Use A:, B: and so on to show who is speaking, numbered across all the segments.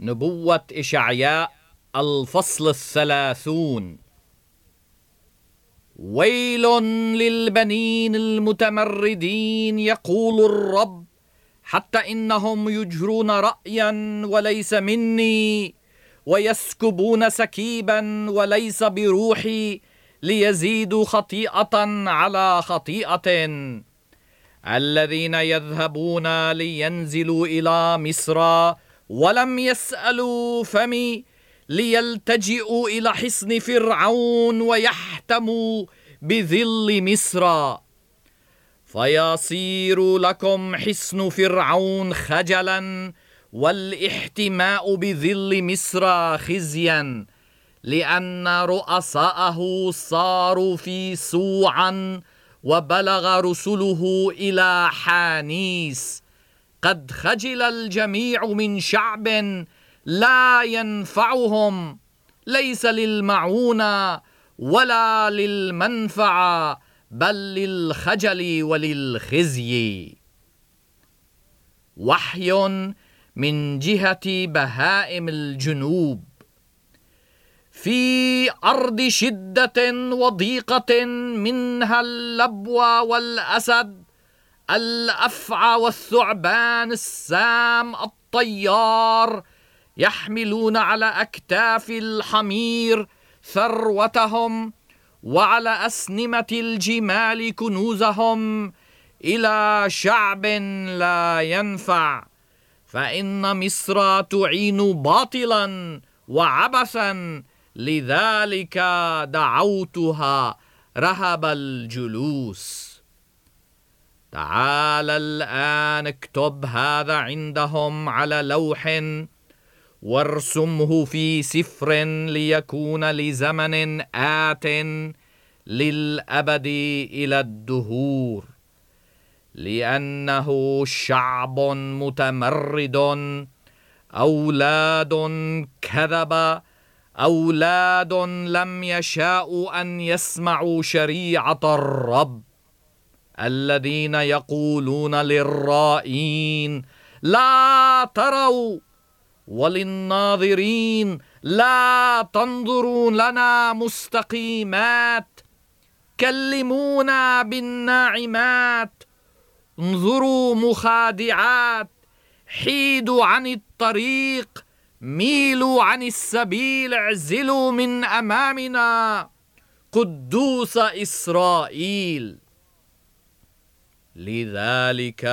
A: نبوة إشعياء الفصل 30. ويل للبنين المتمردين يقول الرب، حتى إنهم يجرون رأيا وليس مني، ويسكبون سكيبا وليس بروحي، ليزيدوا خطيئة على خطيئة. الذين يذهبون لينزلوا إلى مصر ولم يسألوا فمي، ليلتجئوا إلى حصن فرعون ويحتموا بظل مصر. فيصير لكم حصن فرعون خجلا، والاحتماء بظل مصر خزيا، لأن رؤساءه صاروا في سوعا، وبلغ رسله إلى حانيس. قد خجل الجميع من شعب لا ينفعهم، ليس للمعونة ولا للمنفعة، بل للخجل وللخزي. وحي من جهة بهائم الجنوب. في أرض شدة وضيقة، منها اللبوة والأسد، الأفعى والثعبان السام الطيار، يحملون على أكتاف الحمير ثروتهم، وعلى أسنمة الجمال كنوزهم، إلى شعب لا ينفع. فإن مصر تعين باطلا وعبثا، لذلك دعوتها رهب الجلوس. تعال الآن اكتب هذا عندهم على لوح، وارسمه في سفر، ليكون لزمن آت، للأبد إلى الدهور. لأنه شعب متمرد، أولاد كذب، أولاد لم يشاءوا أن يسمعوا شريعة الرب، الذين يقولون للرائين لا تروا، وللناظرين لا تنظروا لنا مستقيمات. كلمونا بالناعمات، انظروا مخادعات. حيدوا عن الطريق، ميلوا عن السبيل، اعزلوا من أمامنا قدوس إسرائيل. لذلك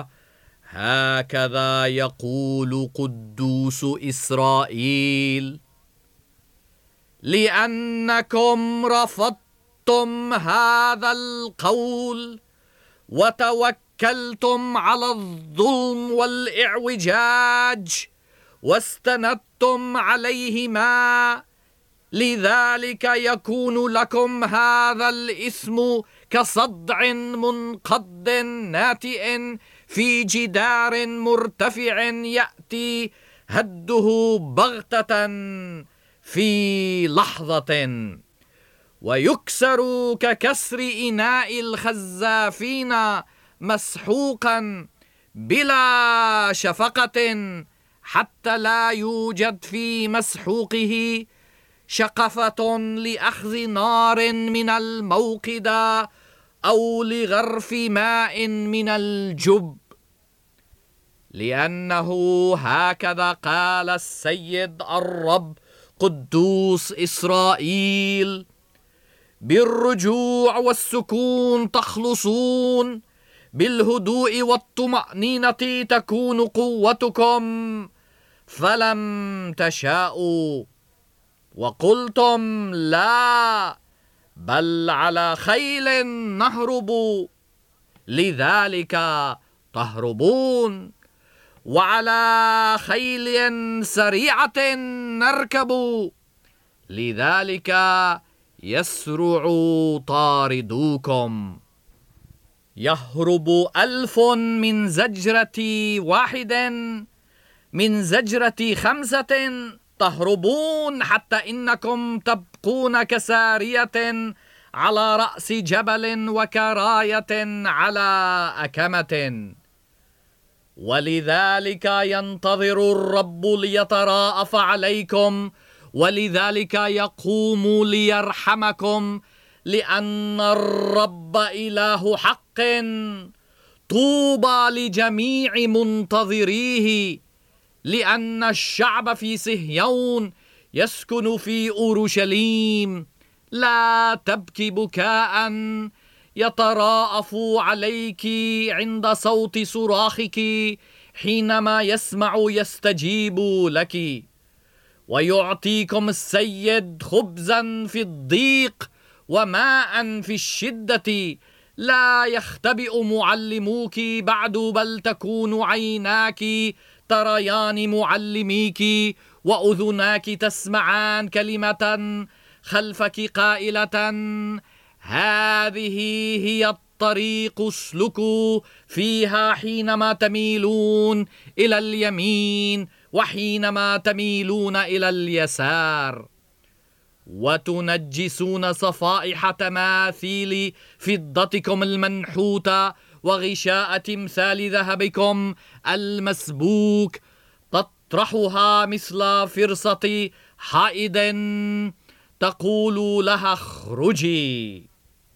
A: هكذا يقول قدوس إسرائيل: لأنكم رفضتم هذا القول، وتوكلتم على الظلم والإعوجاج، واستندتم عليهما، لذلك يكون لكم هذا الإثم كصدع منقض ناتئ في جدار مرتفع، يأتي هده بغتة في لحظة، ويكسر ككسر إناء الخزافين مسحوقا بلا شفقة، حتى لا يوجد في مسحوقه شقفة لأخذ نار من الموقد، أو لغرف ماء من الجب. لأنه هكذا قال السيد الرب قدوس إسرائيل: بالرجوع والسكون تخلصون، بالهدوء والطمأنينة تكون قوتكم، فلم تشاءوا وقلتم لا، بل على خيل نهرب، لذلك تهربون، وعلى خيل سريعة نركب، لذلك يسرع طاردوكم. يهرب 1000 من زجرة واحد، من زجرة 5 تهربون، حتى إنكم تبقون كسارية على رأس جبل، وكراية على أكمة. ولذلك ينتظر الرب ليتراءف عليكم، ولذلك يقوم ليرحمكم، لأن الرب إله حق. طوبى لجميع منتظريه، لأن الشعب في صهيون يسكن في أورشليم. لا تبكي بكاء، يتراءف عليك عند صوت صراخك، حينما يسمع يستجيب لك. ويعطيكم السيد خبزا في الضيق وماء في الشدة. لا يختبئ معلموك بعد، بل تكون عيناك تريان معلميك، وأذناك تسمعان كلمة خلفك قائلة: هذه هي الطريق، اسلكوا فيها حينما تميلون إلى اليمين وحينما تميلون إلى اليسار. وتنجسون صفائح تماثيل فضتكم المنحوتة وغشاء تمثال ذهبكم المسبوك، تطرحها مثل فرصة حائض، تقول لها اخرجي.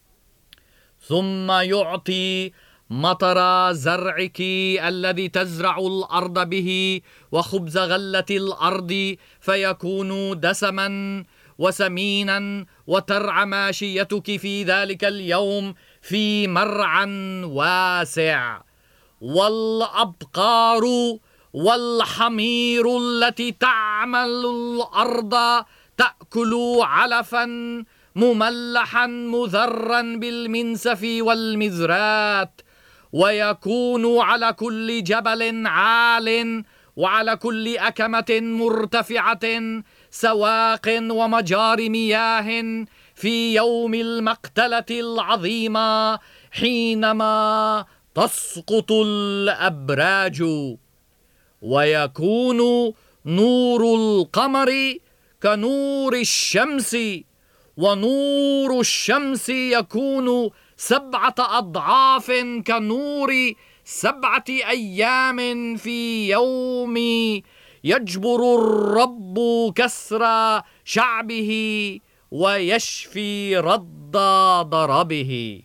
A: ثم يعطي مطر زرعك الذي تزرع الأرض به، وخبز غلة الأرض، فيكون دسما وسمينا، وترعى ماشيتك في ذلك اليوم في مرعى واسع. والأبقار والحمير التي تعمل الأرض تأكل علفا مملحا مذرا بالمنسف والمزرات. ويكون على كل جبل عال وعلى كل أكمة مرتفعة سواق ومجار مياه في يوم المقتلة العظيمة، حينما تسقط الأبراج. ويكون نور القمر كنور الشمس، ونور الشمس يكون 7 أضعاف كنور 7 أيام في يوم يجبر الرب كسر شعبه ويشفي رد ضربه.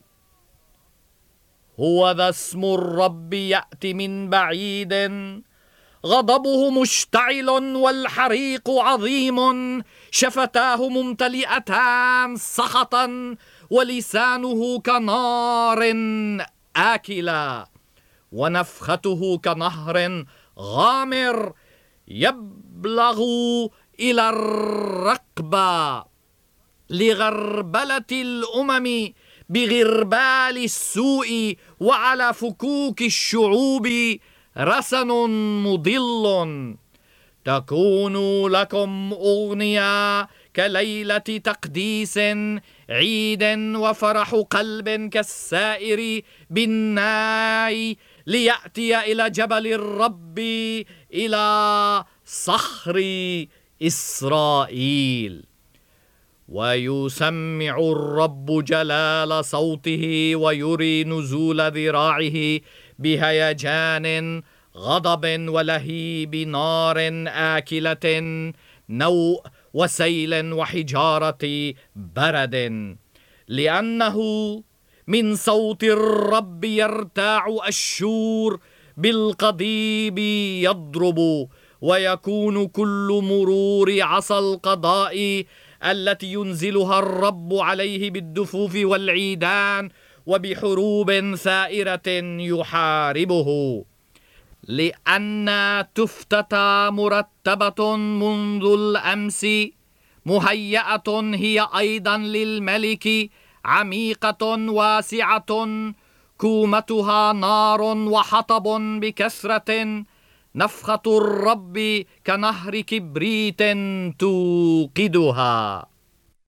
A: هو ذا اسم الرب يأتي من بعيد، غضبه مشتعل والحريق عظيم، شفتاه ممتلئتان سخطا، ولسانه كنار آكلة، ونفخته كنهر غامر يبلغ إلى الرقبة، لغربلة الأمم بغربال السوء، وعلى فكوك الشعوب رسن مضل. تكون لكم أغنية كليلة تقديس، عيد وفرح قلب كالسائر بالناي، ليأتي إلى جبل الرب، إلى صخر إسرائيل. ويسمع الرب جلال صوته، ويري نزول ذراعه بهيجان غضب ولهيب نار آكلة، نوء وسيل وحجارة برد. لأنه من صوت الرب يرتاع أشور، بالقضيب يضرب. ويكون كل مرور عصا القضاء التي ينزلها الرب عليه بالدفوف والعيدان وبحروب ثائرة يحاربه. لأن تفتة مرتبة منذ الأمس، مهيئة هي أيضا للملك، عميقة واسعة، كومتها نار وحطب بكثرة، نفخة الرب كنهر كبريت توقدها.